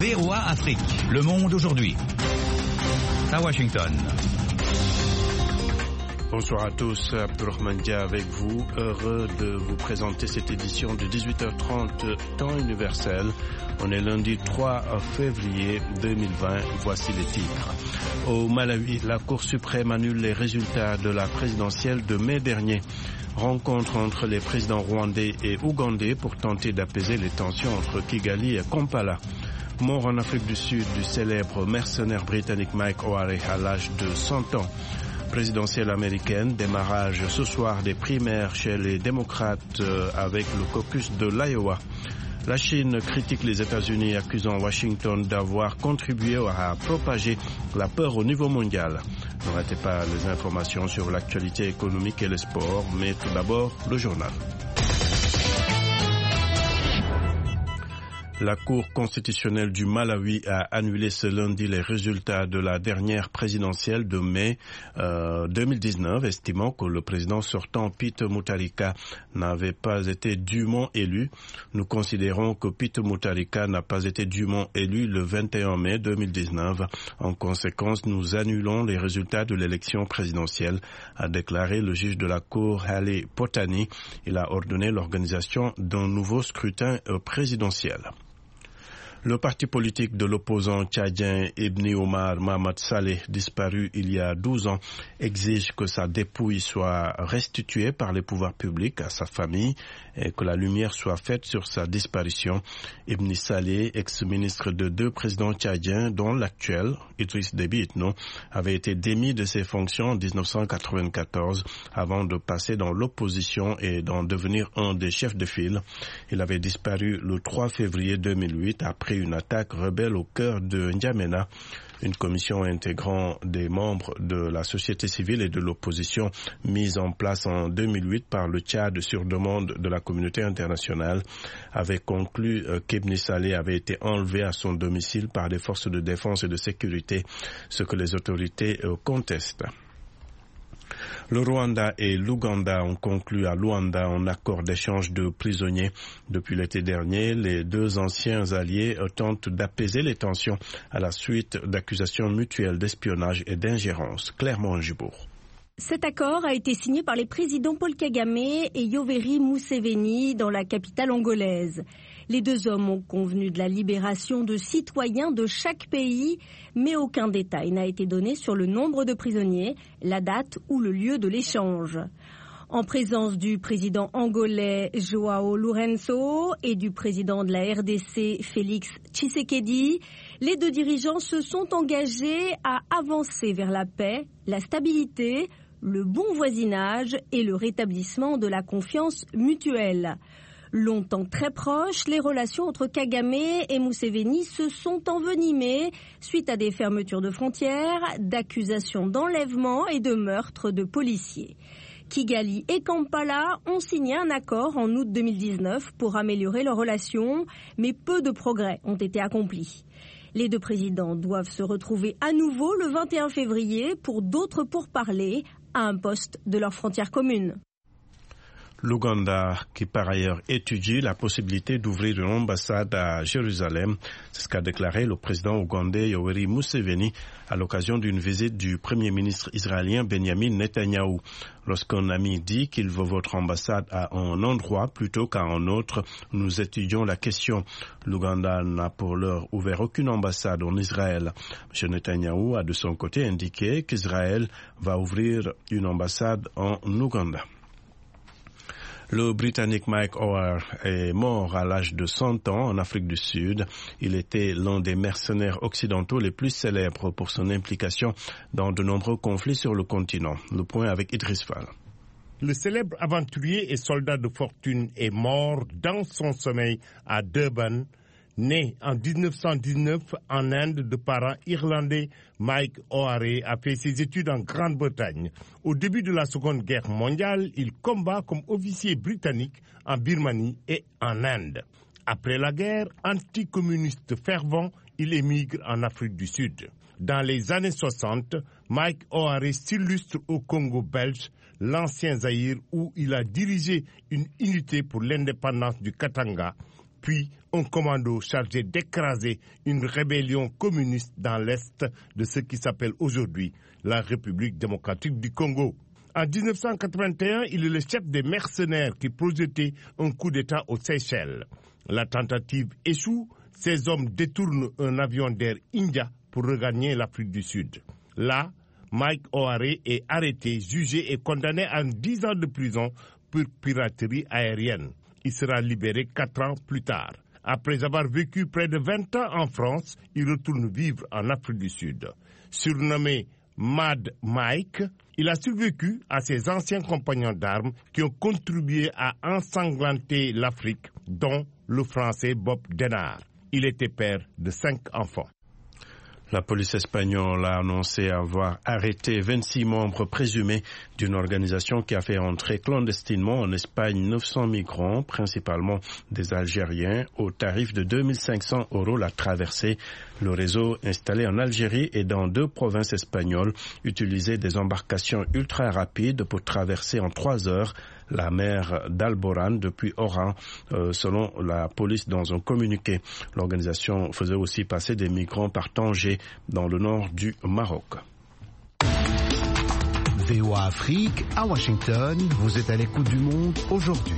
VOA Afrique, le monde aujourd'hui. À Washington. Bonsoir à tous, Abdourahmane Dia avec vous, heureux de vous présenter cette édition de 18h30 temps universel. On est lundi 3 février 2020, voici les titres. Au Malawi, la Cour suprême annule les résultats de la présidentielle de mai dernier. Rencontre entre les présidents rwandais et ougandais pour tenter d'apaiser les tensions entre Kigali et Kampala. Mort en Afrique du Sud du célèbre mercenaire britannique Mike O'Hare à l'âge de 100 ans. Présidentielle américaine, démarrage ce soir des primaires chez les démocrates avec le caucus de l'Iowa. La Chine critique les États-Unis accusant Washington d'avoir contribué à propager la peur au niveau mondial. Ne ratez pas les informations sur l'actualité économique et le sport, mais tout d'abord le journal. La Cour constitutionnelle du Malawi a annulé ce lundi les résultats de la dernière présidentielle de mai 2019, estimant que le président sortant Peter Mutharika n'avait pas été dûment élu. Nous considérons que Peter Mutharika n'a pas été dûment élu le 21 mai 2019. En conséquence, nous annulons les résultats de l'élection présidentielle, a déclaré le juge de la Cour Hale Potani. Il a ordonné l'organisation d'un nouveau scrutin présidentiel. Le parti politique de l'opposant tchadien Ibn Omar Mahamat Saleh, disparu il y a 12 ans, exige que sa dépouille soit restituée par les pouvoirs publics à sa famille et que la lumière soit faite sur sa disparition. Ibn Saleh, ex-ministre de 2 présidents tchadiens, dont l'actuel, Idriss Déby Itno, avait été démis de ses fonctions en 1994 avant de passer dans l'opposition et d'en devenir un des chefs de file. Il avait disparu le 3 février 2008 après une attaque rebelle au cœur de N'Djamena. Une commission intégrant des membres de la société civile et de l'opposition mise en place en 2008 par le Tchad sur demande de la communauté internationale avait conclu qu'Ibn Saleh avait été enlevé à son domicile par des forces de défense et de sécurité, ce que les autorités contestent. Le Rwanda et l'Ouganda ont conclu à Luanda un accord d'échange de prisonniers. Depuis l'été dernier, les deux anciens alliés tentent d'apaiser les tensions à la suite d'accusations mutuelles d'espionnage et d'ingérence. Claire Mongibourg. Cet accord a été signé par les présidents Paul Kagame et Yoweri Museveni dans la capitale angolaise. Les deux hommes ont convenu de la libération de citoyens de chaque pays, mais aucun détail n'a été donné sur le nombre de prisonniers, la date ou le lieu de l'échange. En présence du président angolais João Lourenço et du président de la RDC Félix Tshisekedi, les deux dirigeants se sont engagés à avancer vers la paix, la stabilité, le bon voisinage et le rétablissement de la confiance mutuelle. Longtemps très proches, les relations entre Kagame et Museveni se sont envenimées suite à des fermetures de frontières, d'accusations d'enlèvement et de meurtres de policiers. Kigali et Kampala ont signé un accord en août 2019 pour améliorer leurs relations, mais peu de progrès ont été accomplis. Les deux présidents doivent se retrouver à nouveau le 21 février pour d'autres pourparlers à un poste de leur frontière commune. L'Ouganda, qui par ailleurs étudie la possibilité d'ouvrir une ambassade à Jérusalem, c'est ce qu'a déclaré le président ougandais Yoweri Museveni à l'occasion d'une visite du premier ministre israélien Benjamin Netanyahou. Lorsqu'un ami dit qu'il veut votre ambassade à un endroit plutôt qu'à un autre, nous étudions la question. L'Ouganda n'a pour l'heure ouvert aucune ambassade en Israël. M. Netanyahou a de son côté indiqué qu'Israël va ouvrir une ambassade en Ouganda. Le Britannique Mike O'Hare est mort à l'âge de 100 ans en Afrique du Sud. Il était l'un des mercenaires occidentaux les plus célèbres pour son implication dans de nombreux conflits sur le continent. Le point avec Idriss Fall. Le célèbre aventurier et soldat de fortune est mort dans son sommeil à Durban. Né en 1919 en Inde de parents irlandais, Mike O'Hare a fait ses études en Grande-Bretagne. Au début de la Seconde Guerre mondiale, il combat comme officier britannique en Birmanie et en Inde. Après la guerre, anticommuniste fervent, il émigre en Afrique du Sud. Dans les années 60, Mike O'Hare s'illustre au Congo belge, l'ancien Zaïre, où il a dirigé une unité pour l'indépendance du Katanga. puis un commando chargé d'écraser une rébellion communiste dans l'est de ce qui s'appelle aujourd'hui la République démocratique du Congo. En 1981, il est le chef des mercenaires qui projetait un coup d'État aux Seychelles. La tentative échoue, ces hommes détournent un avion d'Air India pour regagner l'Afrique du Sud. Là, Mike Oharé est arrêté, jugé et condamné à 10 ans de prison pour piraterie aérienne. Il sera libéré 4 ans plus tard. Après avoir vécu près de 20 ans en France, il retourne vivre en Afrique du Sud. Surnommé Mad Mike, il a survécu à ses anciens compagnons d'armes qui ont contribué à ensanglanter l'Afrique, dont le Français Bob Denard. Il était père de 5 enfants. La police espagnole a annoncé avoir arrêté 26 membres présumés d'une organisation qui a fait entrer clandestinement en Espagne 900 migrants, principalement des Algériens, au tarif de 2500 € la traversée. Le réseau installé en Algérie et dans 2 provinces espagnoles utilisait des embarcations ultra rapides pour traverser en 3 heures la mer d'Alborán depuis Oran, selon la police dans un communiqué. L'organisation faisait aussi passer des migrants par Tanger, dans le nord du Maroc. VOA Afrique, à Washington, vous êtes à l'écoute du monde aujourd'hui.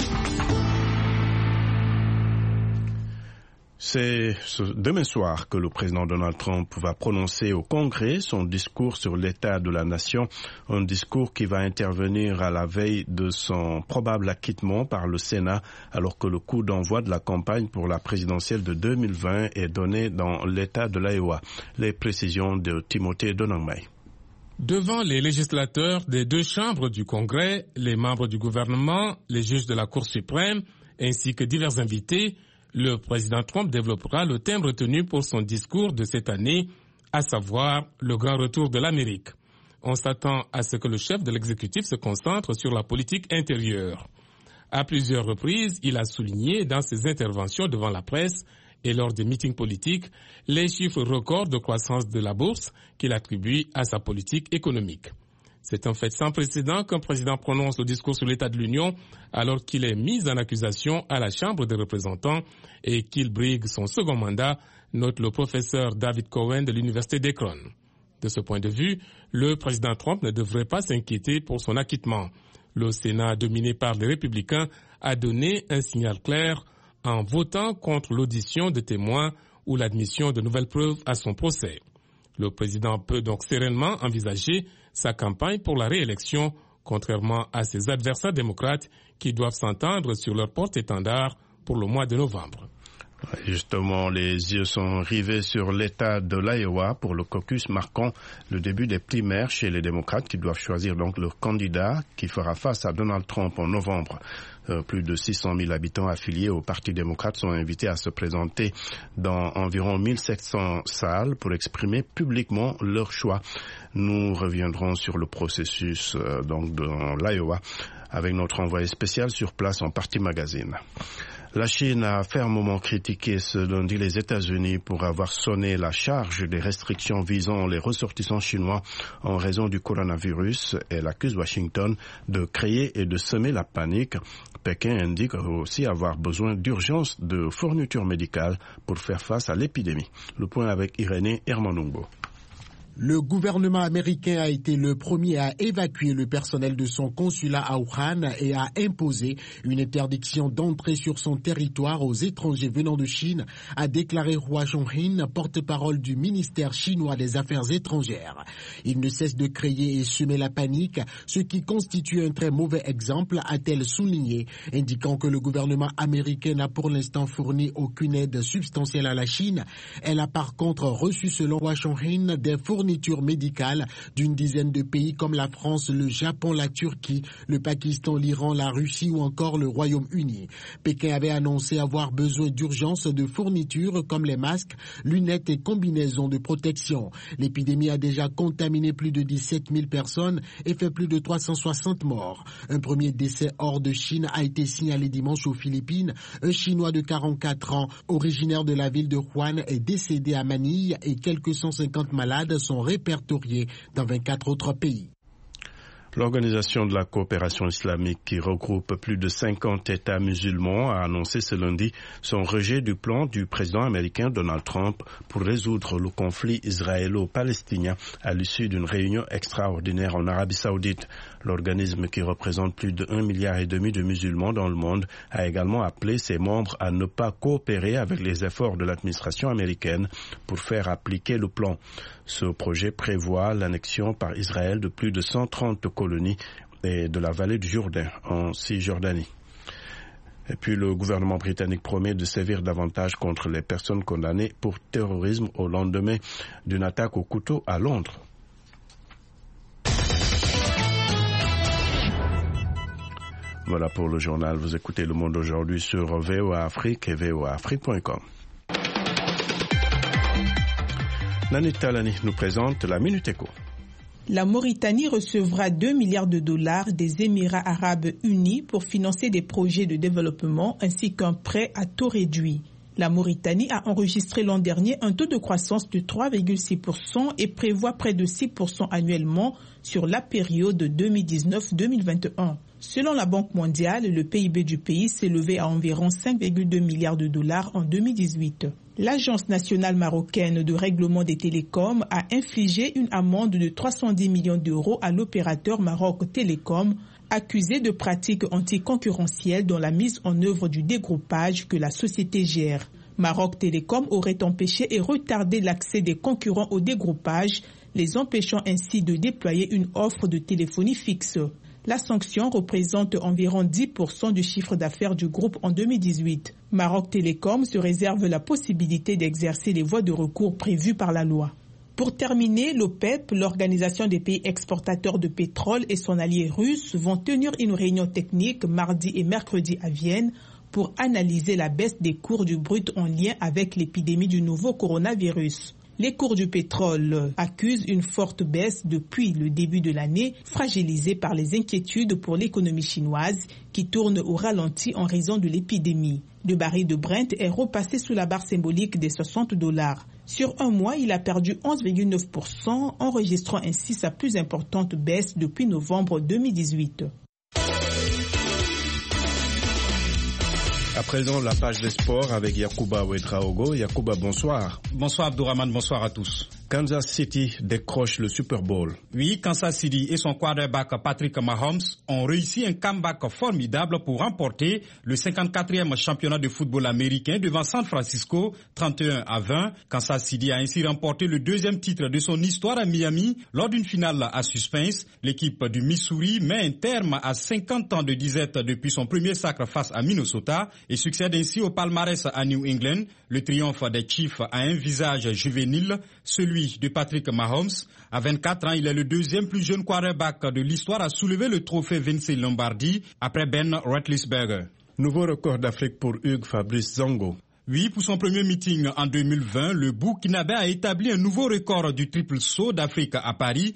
C'est demain soir que le président Donald Trump va prononcer au Congrès son discours sur l'état de la nation, un discours qui va intervenir à la veille de son probable acquittement par le Sénat, alors que le coup d'envoi de la campagne pour la présidentielle de 2020 est donné dans l'état de l'Iowa. Les précisions de Timothée Donangmay. Devant les législateurs des 2 chambres du Congrès, les membres du gouvernement, les juges de la Cour suprême, ainsi que divers invités, le président Trump développera le thème retenu pour son discours de cette année, à savoir le grand retour de l'Amérique. On s'attend à ce que le chef de l'exécutif se concentre sur la politique intérieure. À plusieurs reprises, il a souligné dans ses interventions devant la presse et lors des meetings politiques les chiffres records de croissance de la bourse qu'il attribue à sa politique économique. C'est un fait sans précédent qu'un président prononce le discours sur l'état de l'Union alors qu'il est mis en accusation à la Chambre des représentants et qu'il brigue son second mandat, note le professeur David Cohen de l'Université d'Akron. De ce point de vue, le président Trump ne devrait pas s'inquiéter pour son acquittement. Le Sénat, dominé par les républicains, a donné un signal clair en votant contre l'audition de témoins ou l'admission de nouvelles preuves à son procès. Le président peut donc sereinement envisager sa campagne pour la réélection, contrairement à ses adversaires démocrates qui doivent s'entendre sur leur porte-étendard pour le mois de novembre. Justement, les yeux sont rivés sur l'état de l'Iowa pour le caucus marquant le début des primaires chez les démocrates qui doivent choisir donc leur candidat qui fera face à Donald Trump en novembre. Plus de 600 000 habitants affiliés au Parti démocrate sont invités à se présenter dans environ 1700 salles pour exprimer publiquement leur choix. Nous reviendrons sur le processus donc dans l'Iowa avec notre envoyé spécial sur place en Parti Magazine. La Chine a fermement critiqué ce lundi les États-Unis pour avoir sonné la charge des restrictions visant les ressortissants chinois en raison du coronavirus. Elle accuse Washington de créer et de semer la panique. Pékin indique aussi avoir besoin d'urgence de fournitures médicales pour faire face à l'épidémie. Le point avec Irénée Hermanungo. Le gouvernement américain a été le premier à évacuer le personnel de son consulat à Wuhan et a imposé une interdiction d'entrée sur son territoire aux étrangers venant de Chine, a déclaré Hua Chunying, porte-parole du ministère chinois des Affaires étrangères. Il ne cesse de créer et semer la panique, ce qui constitue un très mauvais exemple, a-t-elle souligné, indiquant que le gouvernement américain n'a pour l'instant fourni aucune aide substantielle à la Chine. Elle a par contre reçu, selon Hua Chunying, des fournitures médicales d'une dizaine de pays comme la France, le Japon, la Turquie, le Pakistan, l'Iran, la Russie ou encore le Royaume-Uni. Pékin avait annoncé avoir besoin d'urgence de fournitures comme les masques, lunettes et combinaisons de protection. L'épidémie a déjà contaminé plus de 17 000 personnes et fait plus de 360 morts. Un premier décès hors de Chine a été signalé dimanche aux Philippines. Un Chinois de 44 ans, originaire de la ville de Wuhan, est décédé à Manille et quelques 150 malades sont répertoriés dans 24 autres pays. L'Organisation de la coopération islamique, qui regroupe plus de 50 États musulmans, a annoncé ce lundi son rejet du plan du président américain Donald Trump pour résoudre le conflit israélo-palestinien à l'issue d'une réunion extraordinaire en Arabie Saoudite. L'organisme, qui représente plus de 1,5 milliard de musulmans dans le monde, a également appelé ses membres à ne pas coopérer avec les efforts de l'administration américaine pour faire appliquer le plan. Ce projet prévoit l'annexion par Israël de plus de 130 colonies et de la vallée du Jourdain en Cisjordanie. Et puis le gouvernement britannique promet de sévir davantage contre les personnes condamnées pour terrorisme au lendemain d'une attaque au couteau à Londres. Voilà pour le journal. Vous écoutez Le Monde aujourd'hui sur VOA Afrique et voaafrique.com. Nani Talani nous présente la Minute Éco. La Mauritanie recevra 2 milliards de dollars des Émirats arabes unis pour financer des projets de développement ainsi qu'un prêt à taux réduit. La Mauritanie a enregistré l'an dernier un taux de croissance de 3,6% et prévoit près de 6% annuellement sur la période 2019-2021. Selon la Banque mondiale, le PIB du pays s'est élevé à environ 5,2 milliards de dollars en 2018. L'Agence nationale marocaine de règlement des télécoms a infligé une amende de 310 millions d'euros à l'opérateur Maroc Télécom, accusé de pratiques anticoncurrentielles dans la mise en œuvre du dégroupage que la société gère. Maroc Télécom aurait empêché et retardé l'accès des concurrents au dégroupage, les empêchant ainsi de déployer une offre de téléphonie fixe. La sanction représente environ 10% du chiffre d'affaires du groupe en 2018. Maroc Télécom se réserve la possibilité d'exercer les voies de recours prévues par la loi. Pour terminer, l'OPEP, l'Organisation des pays exportateurs de pétrole, et son allié russe vont tenir une réunion technique mardi et mercredi à Vienne pour analyser la baisse des cours du brut en lien avec l'épidémie du nouveau coronavirus. Les cours du pétrole accusent une forte baisse depuis le début de l'année, fragilisée par les inquiétudes pour l'économie chinoise qui tourne au ralenti en raison de l'épidémie. Le baril de Brent est repassé sous la barre symbolique des $60. Sur un mois, il a perdu 11,9%, enregistrant ainsi sa plus importante baisse depuis novembre 2018. À présent, la page des sports avec Yacouba Ouedraogo. Yacouba, bonsoir. Bonsoir Abdourahmane, bonsoir à tous. Kansas City décroche le Super Bowl. Oui, Kansas City et son quarterback Patrick Mahomes ont réussi un comeback formidable pour remporter le 54e championnat de football américain devant San Francisco, 31-20. Kansas City a ainsi remporté le deuxième titre de son histoire à Miami lors d'une finale à suspense. L'équipe du Missouri met un terme à 50 ans de disette depuis son premier sacre face à Minnesota et succède ainsi au palmarès à New England. Le triomphe des Chiefs a un visage juvénile, celui de Patrick Mahomes. À 24 ans, il est le deuxième plus jeune quarterback de l'histoire à soulever le trophée Vince Lombardi après Ben Roethlisberger. Nouveau record d'Afrique pour Hugues Fabrice Zango. Oui, pour son premier meeting en 2020, le Burkinabé a établi un nouveau record du triple saut d'Afrique à Paris,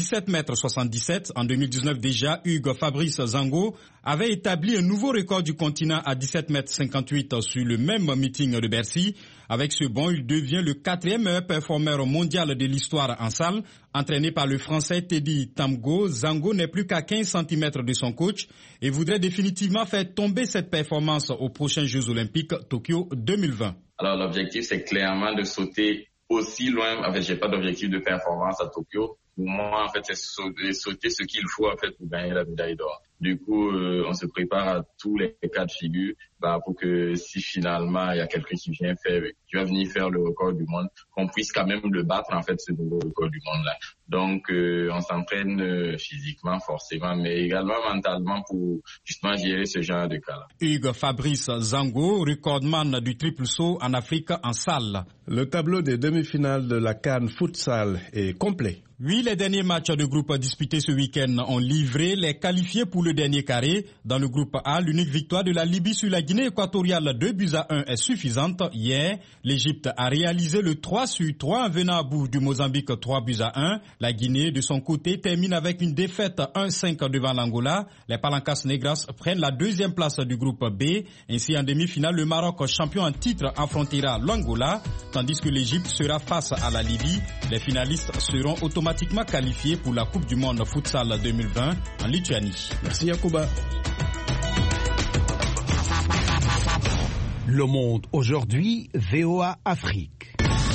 17,77 m. En 2019 déjà, Hugues Fabrice Zango avait établi un nouveau record du continent à 17,58 m sur le même meeting de Bercy. Avec ce bond, il devient le 4e meilleur performeur mondial de l'histoire en salle. Entraîné par le Français Teddy Tamgo, Zango n'est plus qu'à 15 cm de son coach et voudrait définitivement faire tomber cette performance aux prochains Jeux Olympiques Tokyo 2020. Alors l'objectif, c'est clairement de sauter aussi loin. En fait, j'ai pas d'objectif de performance à Tokyo. Pour moi, en fait, c'est sauter ce qu'il faut en fait pour gagner la médaille d'or. Du coup, on se prépare à tous les cas de figure pour que si finalement il y a quelqu'un qui va venir faire le record du monde, qu'on puisse quand même le battre en fait ce nouveau record du monde là. Donc on s'entraîne physiquement forcément, mais également mentalement pour justement gérer ce genre de cas-là. Hugues Fabrice Zango, recordman du triple saut en Afrique en salle. Le tableau des demi-finales de la CAN Futsal est complet. Oui, les derniers matchs de groupe disputés ce week-end ont livré les qualifiés pour le le dernier carré. Dans le groupe A, l'unique victoire de la Libye sur la Guinée équatoriale 2-1 est suffisante. Hier, l'Égypte a réalisé le 3-3 en venant à bout du Mozambique 3-1. La Guinée, de son côté, termine avec une défaite 1-5 devant l'Angola. Les Palancas Negras prennent la deuxième place du groupe B. Ainsi, en demi-finale, le Maroc, champion en titre, affrontera l'Angola, tandis que l'Égypte sera face à la Libye. Les finalistes seront automatiquement qualifiés pour la Coupe du Monde Futsal 2020 en Lituanie. Merci Yacouba. Le Monde aujourd'hui, VOA Afrique.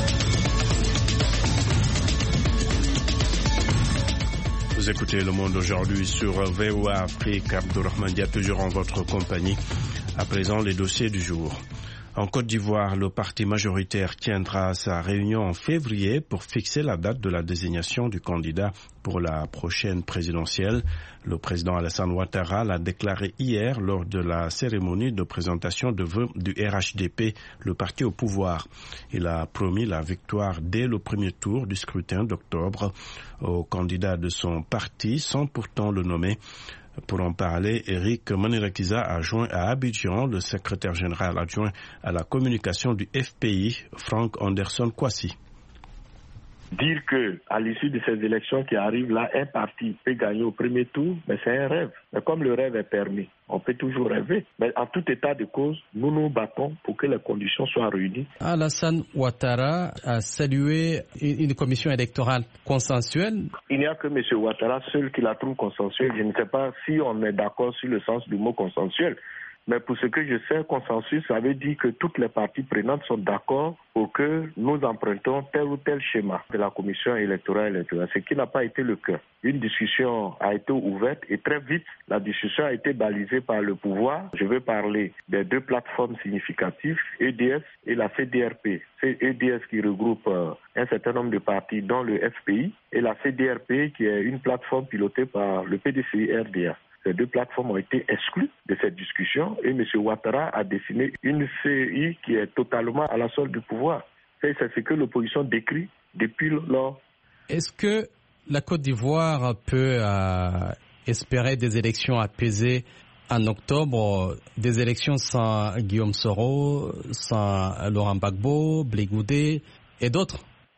Vous écoutez Le Monde aujourd'hui sur VOA Afrique. Abdourahmane Dia toujours en votre compagnie. À présent, les dossiers du jour. En Côte d'Ivoire, le parti majoritaire tiendra sa réunion en février pour fixer la date de la désignation du candidat pour la prochaine présidentielle. Le président Alassane Ouattara l'a déclaré hier lors de la cérémonie de présentation de vœux du RHDP, le parti au pouvoir. Il a promis la victoire dès le premier tour du scrutin d'octobre au candidat de son parti sans pourtant le nommer. Pour en parler, Eric Manirakiza a joint à Abidjan le secrétaire général adjoint à la communication du FPI, Frank Anderson Kwasi. Dire que à l'issue de ces élections qui arrivent là, un parti peut gagner au premier tour, mais c'est un rêve. Mais comme le rêve est permis, on peut toujours rêver. Mais en tout état de cause, nous nous battons pour que les conditions soient réunies. Alassane Ouattara a salué une commission électorale consensuelle. Il n'y a que M. Ouattara seul qui la trouve consensuelle. Je ne sais pas si on est d'accord sur le sens du mot consensuel. Mais pour ce que je sais, consensus, ça veut dire que toutes les parties prenantes sont d'accord pour que nous empruntons tel ou tel schéma de la commission électorale, ce qui n'a pas été le cas. Une discussion a été ouverte et très vite, la discussion a été balisée par le pouvoir. Je veux parler des deux plateformes significatives, EDS et la CDRP. C'est EDS qui regroupe un certain nombre de partis, dont le FPI, et la CDRP qui est une plateforme pilotée par le PDCI-RDA. Ces deux plateformes ont été exclues de cette discussion et M. Ouattara a dessiné une CI qui est totalement à la solde du pouvoir. C'est ce que l'opposition décrit depuis lors. Est-ce que la Côte d'Ivoire peut espérer des élections apaisées en octobre, des élections sans Guillaume Soro, sans Laurent Gbagbo, Blé Goudé et d'autres?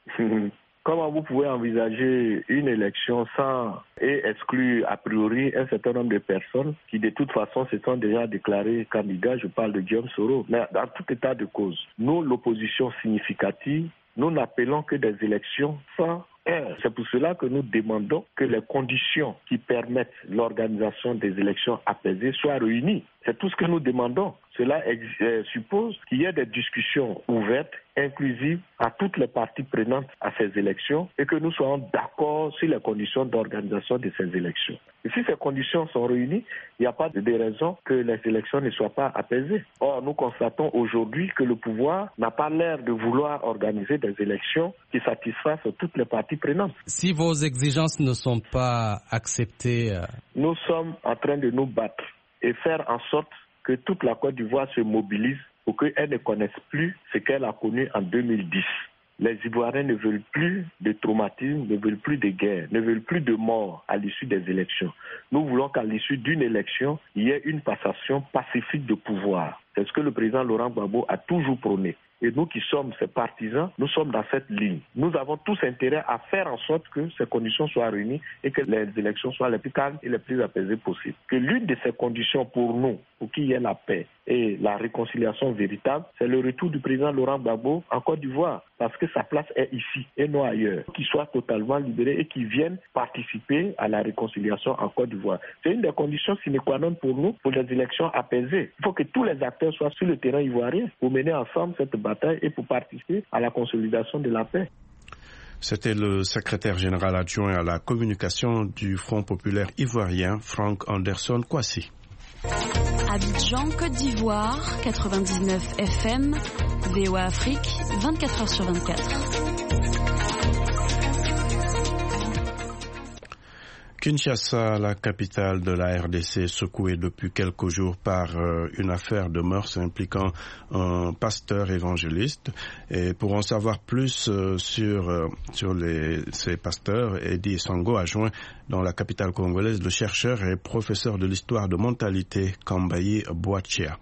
Comment vous pouvez envisager une élection sans et exclure a priori un certain nombre de personnes qui de toute façon se sont déjà déclarées candidats? Je parle de Guillaume Soro. Mais dans tout état de cause, nous, l'opposition significative, nous n'appelons que des élections sans heure. C'est pour cela que nous demandons que les conditions qui permettent l'organisation des élections apaisées soient réunies. C'est tout ce que nous demandons. Cela suppose qu'il y ait des discussions ouvertes, inclusives à toutes les parties prenantes à ces élections et que nous soyons d'accord sur les conditions d'organisation de ces élections. Et si ces conditions sont réunies, il n'y a pas de raison que les élections ne soient pas apaisées. Or, nous constatons aujourd'hui que le pouvoir n'a pas l'air de vouloir organiser des élections qui satisfassent toutes les parties prenantes. Si vos exigences ne sont pas acceptées... Nous sommes en train de nous battre et faire en sorte que toute la Côte d'Ivoire se mobilise pour qu'elle ne connaisse plus ce qu'elle a connu en 2010. Les Ivoiriens ne veulent plus de traumatisme, ne veulent plus de guerre, ne veulent plus de morts à l'issue des élections. Nous voulons qu'à l'issue d'une élection, il y ait une passation pacifique de pouvoir. C'est ce que le président Laurent Gbagbo a toujours prôné. Et nous qui sommes ses partisans, nous sommes dans cette ligne. Nous avons tous intérêt à faire en sorte que ces conditions soient réunies et que les élections soient les plus calmes et les plus apaisées possibles. Que l'une de ces conditions pour nous, pour qu'il y ait la paix et la réconciliation véritable, c'est le retour du président Laurent Gbagbo en Côte d'Ivoire, parce que sa place est ici et non ailleurs. Qu'il soit totalement libéré et qu'il vienne participer à la réconciliation en Côte d'Ivoire. C'est une des conditions sine qua non pour nous, pour les élections apaisées. Il faut que tous les acteurs soient sur le terrain ivoirien pour mener ensemble cette bataille et pour participer à la consolidation de la paix. C'était le secrétaire général adjoint à la communication du Front populaire ivoirien, Frank Anderson Kwasi. Abidjan, Côte d'Ivoire, 99 FM, VOA Afrique, 24h sur 24. Kinshasa, la capitale de la RDC, secouée depuis quelques jours par une affaire de mœurs impliquant un pasteur évangéliste. Et pour en savoir plus sur ces pasteurs, Eddie Sango a joint dans la capitale congolaise le chercheur et professeur de l'histoire de mentalité Kambayi Boachia.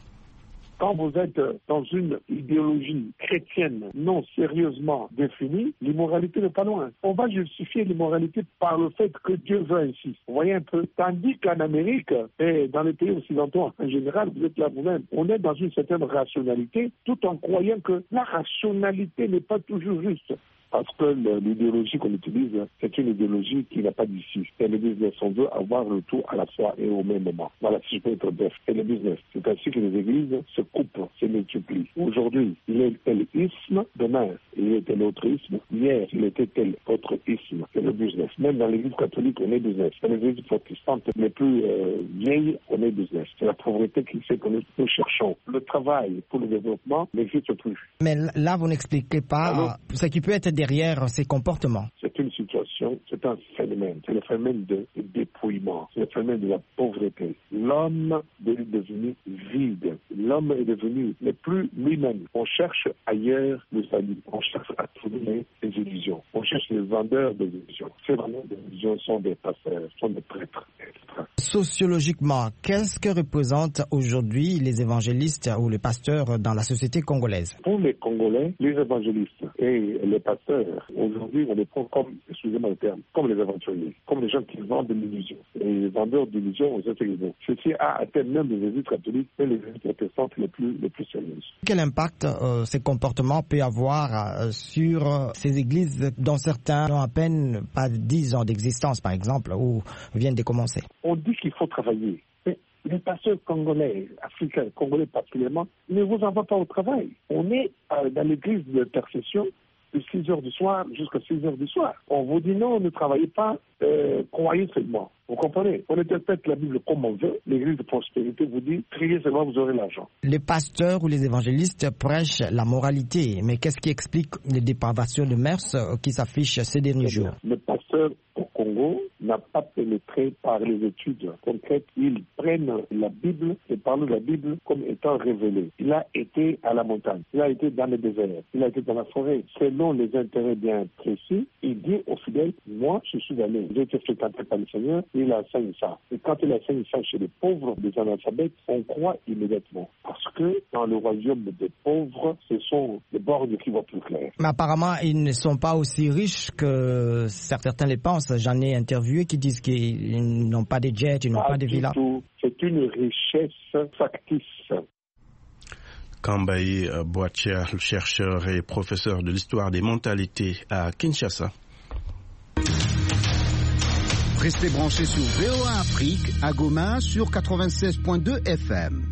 Quand vous êtes dans une idéologie chrétienne non sérieusement définie, l'immoralité n'est pas loin. On va justifier l'immoralité par le fait que Dieu veut ainsi. Vous voyez un peu. Tandis qu'en Amérique et dans les pays occidentaux en général, vous êtes là vous-même, on est dans une certaine rationalité tout en croyant que la rationalité n'est pas toujours juste. Parce que l'idéologie qu'on utilise, c'est une idéologie qui n'a pas d'issue. C'est le business. On veut avoir le tout à la fois et au même moment. Voilà, si je peux être bref. C'est le business. C'est ainsi que les églises se coupent, se multiplient. Aujourd'hui, il est tel isme. Demain, il est tel autre isme. Hier, il était tel autre isme. C'est le business. Même dans l'église catholique, on est business. Dans les églises protestantes les plus vieilles, on est business. C'est la pauvreté qui fait que nous cherchons. Le travail pour le développement n'existe plus. Mais là, vous n'expliquez pas ce qui peut être derrière ces comportements. C'est une situation, c'est un phénomène. C'est le phénomène de dépouillement. C'est le phénomène de la pauvreté. L'homme est devenu vide. L'homme est devenu n'est plus lui-même. On cherche ailleurs le salut. On cherche à trouver des illusions. On cherche les vendeurs des illusions. Ces vendeurs des illusions sont des pasteurs, sont des prêtres, etc. Sociologiquement, qu'est-ce que représentent aujourd'hui les évangélistes ou les pasteurs dans la société congolaise? Pour les Congolais, les évangélistes et les pasteurs, aujourd'hui, on les prend comme, excusez-moi le terme, comme les aventuriers, comme les gens qui vendent de l'illusion. Et les vendeurs d'illusions aux églises. Ceci a atteint même les églises catholiques et les églises protestantes les plus sérieuses. Quel impact ces comportements peuvent avoir sur ces églises dont certains n'ont à peine pas 10 ans d'existence, par exemple, ou viennent de commencer? On dit qu'il faut travailler. Mais les pasteurs congolais, africains, congolais particulièrement, ne vous envoient pas au travail. On est dans l'église de intercession de 6 heures du soir jusqu'à 6 heures du soir. On vous dit non, ne travaillez pas, croyez seulement. Vous comprenez? On interprète la Bible comme on veut. L'église de prospérité vous dit, priez seulement, vous aurez l'argent. Les pasteurs ou les évangélistes prêchent la moralité, mais qu'est-ce qui explique les dépravations de mœurs qui s'affichent ces derniers jours? Le pasteur au Congo n'a pas pénétré par les études concrètes. Ils prennent la Bible et parlent de la Bible comme étant révélée. Il a été à la montagne, il a été dans le désert, il a été dans la forêt. Selon les intérêts bien précis, il dit aux fidèles, moi je suis allé, j'ai été fréquenté par le Seigneur, il enseigne ça. Et quand il enseigne ça chez les pauvres, des analphabètes, on croit immédiatement. Parce que dans le royaume des pauvres, ce sont les bornes qui voient plus clair. Mais apparemment, ils ne sont pas aussi riches que certains les pensent. J'en ai interviewé qui disent qu'ils n'ont pas de jets, ils n'ont pas de villas. C'est une richesse factice. Kambayi Boachia, chercheur et professeur de l'histoire des mentalités à Kinshasa. Restez branchés sur VOA Afrique à Goma sur 96.2 FM.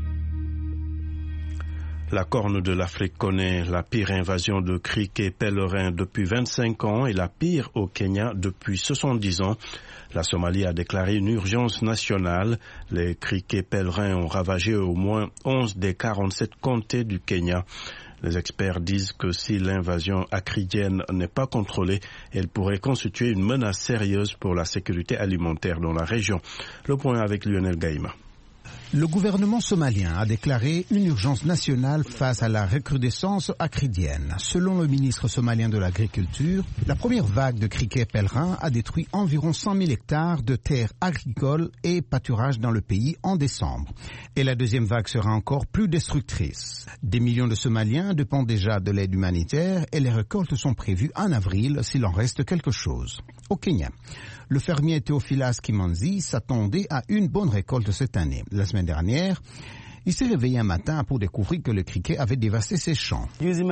La Corne de l'Afrique connaît la pire invasion de criquets pèlerins depuis 25 ans et la pire au Kenya depuis 70 ans. La Somalie a déclaré une urgence nationale. Les criquets pèlerins ont ravagé au moins 11 des 47 comtés du Kenya. Les experts disent que si l'invasion acridienne n'est pas contrôlée, elle pourrait constituer une menace sérieuse pour la sécurité alimentaire dans la région. Le point avec Lionel Gaïma. Le gouvernement somalien a déclaré une urgence nationale face à la recrudescence acridienne. Selon le ministre somalien de l'Agriculture, la première vague de criquets pèlerins a détruit environ 100 000 hectares de terres agricoles et pâturages dans le pays en décembre. Et la deuxième vague sera encore plus destructrice. Des millions de Somaliens dépendent déjà de l'aide humanitaire et les récoltes sont prévues en avril s'il en reste quelque chose. Au Kenya, le fermier Theophilas Kimanzi s'attendait à une bonne récolte cette année. La semaine dernière, il s'est réveillé un matin pour découvrir que le criquet avait dévasté ses champs.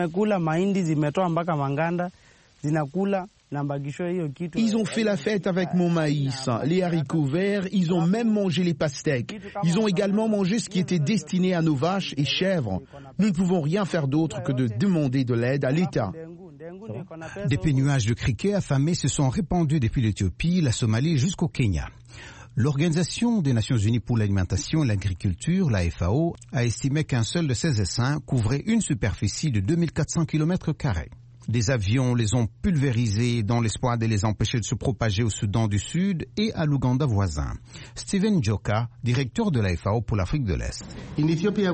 Ils ont fait la fête avec mon maïs, les haricots verts, ils ont même mangé les pastèques. Ils ont également mangé ce qui était destiné à nos vaches et chèvres. Nous ne pouvons rien faire d'autre que de demander de l'aide à l'État. Des pénuages de criquets affamés se sont répandus depuis l'Éthiopie, la Somalie jusqu'au Kenya. L'Organisation des Nations Unies pour l'alimentation et l'agriculture, la FAO, a estimé qu'un seul de ces essaims couvrait une superficie de 2400 km². Des avions les ont pulvérisés dans l'espoir de les empêcher de se propager au Soudan du Sud et à l'Ouganda voisin. Steven Joka, directeur de la FAO pour l'Afrique de l'Est. En Éthiopie,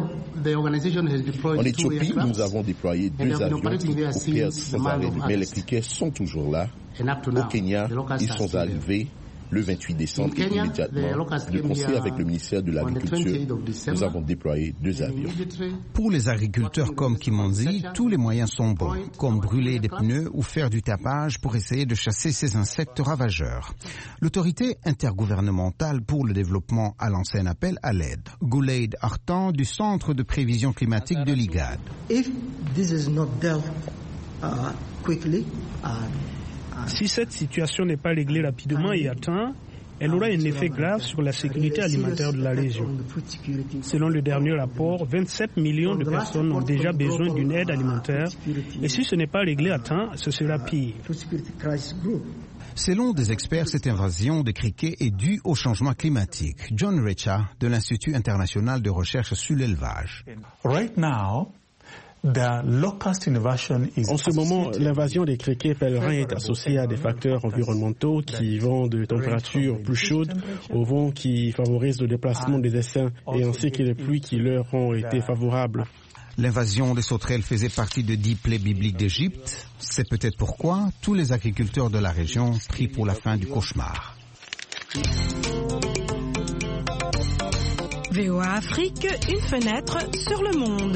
nous avons déployé 2 avions pour faire sans arrêt, mais les cliquets sont toujours là. Au Kenya, ils sont arrivés le 28 décembre et immédiatement, de concert avec le ministère de l'Agriculture, nous avons déployé 2 avions. Pour les agriculteurs comme Kimonzi, tous les moyens sont bons, comme brûler des pneus ou faire du tapage pour essayer de chasser ces insectes ravageurs. L'autorité intergouvernementale pour le développement a lancé un appel à l'aide. Gouleid Artan du Centre de prévision climatique de l'IGAD. Si cette situation n'est pas réglée rapidement et à temps, elle aura un effet grave sur la sécurité alimentaire de la région. Selon le dernier rapport, 27 millions de personnes ont déjà besoin d'une aide alimentaire et si ce n'est pas réglé à temps, ce sera pire. Selon des experts, cette invasion des criquets est due au changement climatique. John Recha de l'Institut international de recherche sur l'élevage. En ce moment, l'invasion des criquets pèlerins est associée à des facteurs environnementaux qui vont de températures plus chaudes au vent qui favorise le déplacement des essaims et ainsi que les pluies qui leur ont été favorables. L'invasion des sauterelles faisait partie de 10 plaies bibliques d'Égypte. C'est peut-être pourquoi tous les agriculteurs de la région prient pour la fin du cauchemar. VOA Afrique, une fenêtre sur le monde.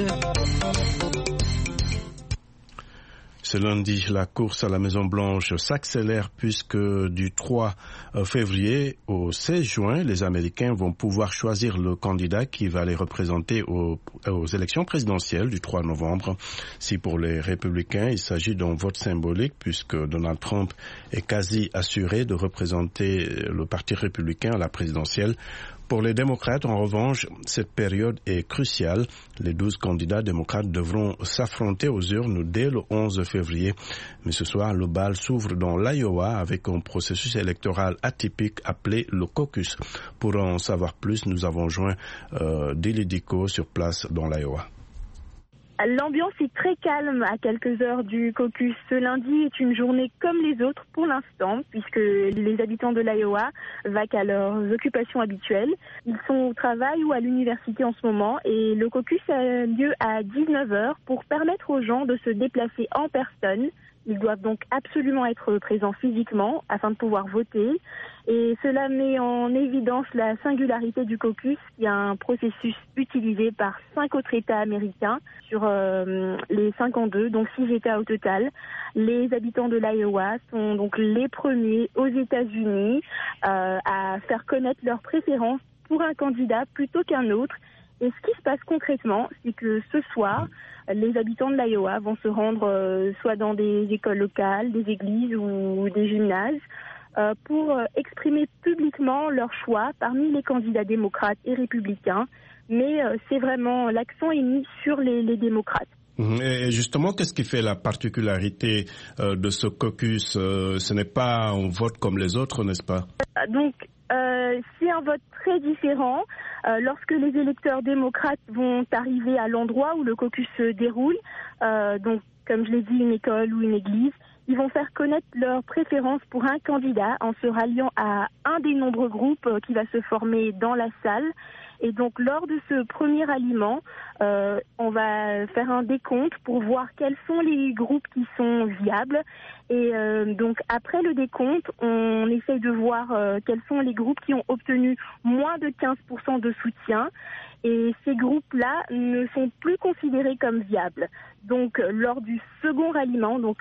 Ce lundi, la course à la Maison-Blanche s'accélère puisque du 3 février au 16 juin, les Américains vont pouvoir choisir le candidat qui va les représenter aux élections présidentielles du 3 novembre. Si pour les républicains, il s'agit d'un vote symbolique puisque Donald Trump est quasi assuré de représenter le Parti républicain à la présidentielle. Pour les démocrates, en revanche, cette période est cruciale. Les 12 candidats démocrates devront s'affronter aux urnes dès le 11 février. Mais ce soir, le bal s'ouvre dans l'Iowa avec un processus électoral atypique appelé le caucus. Pour en savoir plus, nous avons joint Dili Diko sur place dans l'Iowa. L'ambiance est très calme à quelques heures du caucus. Ce lundi est une journée comme les autres pour l'instant, puisque les habitants de l'Iowa vaquent à leurs occupations habituelles. Ils sont au travail ou à l'université en ce moment et le caucus a lieu à 19h pour permettre aux gens de se déplacer en personne. Ils doivent donc absolument être présents physiquement afin de pouvoir voter. Et cela met en évidence la singularité du caucus, qui est un processus utilisé par 5 autres États américains sur les 52, donc 6 États au total. Les habitants de l'Iowa sont donc les premiers aux États-Unis à faire connaître leurs préférences pour un candidat plutôt qu'un autre. Et ce qui se passe concrètement, c'est que ce soir, les habitants de l'Iowa vont se rendre soit dans des écoles locales, des églises ou des gymnases pour exprimer publiquement leur choix parmi les candidats démocrates et républicains. Mais c'est vraiment, l'accent est mis sur les démocrates. Et justement, qu'est-ce qui fait la particularité de ce caucus? Ce n'est pas un vote comme les autres, n'est-ce pas? Donc, c'est un vote très différent. Lorsque les électeurs démocrates vont arriver à l'endroit où le caucus se déroule, donc comme je l'ai dit, une école ou une église, ils vont faire connaître leur préférence pour un candidat en se ralliant à un des nombreux groupes qui va se former dans la salle. Et donc, lors de ce premier ralliement, on va faire un décompte pour voir quels sont les groupes qui sont viables. Et donc, après le décompte, on essaye de voir quels sont les groupes qui ont obtenu moins de 15% de soutien. Et ces groupes-là ne sont plus considérés comme viables. Donc, lors du second ralliement, donc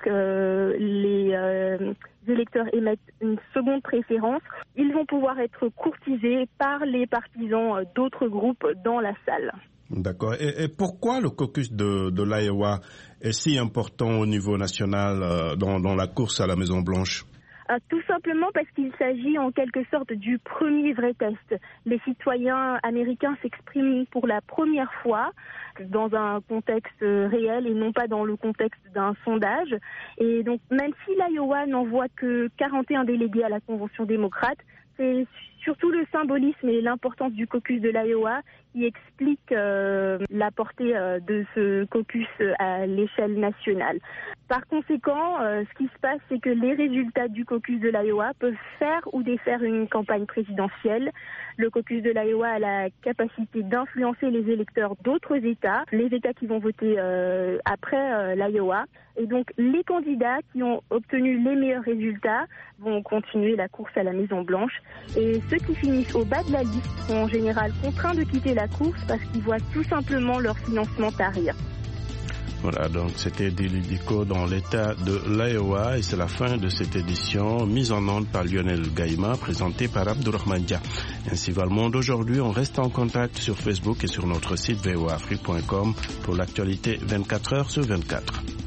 les électeurs émettent une seconde préférence. Ils vont pouvoir être courtisés par les partisans d'autres groupes dans la salle. D'accord. Et pourquoi le caucus de l'Iowa est si important au niveau national dans la course à la Maison-Blanche? Tout simplement parce qu'il s'agit en quelque sorte du premier vrai test. Les citoyens américains s'expriment pour la première fois dans un contexte réel et non pas dans le contexte d'un sondage. Et donc même si l'Iowa n'envoie que 41 délégués à la Convention démocrate, C'est surtout le symbolisme et l'importance du caucus de l'Iowa qui explique la portée de ce caucus à l'échelle nationale. Par conséquent, ce qui se passe, c'est que les résultats du caucus de l'Iowa peuvent faire ou défaire une campagne présidentielle. Le caucus de l'Iowa a la capacité d'influencer les électeurs d'autres États, les États qui vont voter après l'Iowa. Et donc, les candidats qui ont obtenu les meilleurs résultats vont continuer la course à la Maison-Blanche. Et ceux qui finissent au bas de la liste sont en général contraints de quitter la course parce qu'ils voient tout simplement leur financement tarir. Voilà, donc c'était Dili Diko dans l'État de l'Iowa et c'est la fin de cette édition mise en onde par Lionel Gaïma, présentée par Abdourahmane Dia. Ainsi va le monde aujourd'hui. On reste en contact sur Facebook et sur notre site voafrique.com pour l'actualité 24 heures sur 24.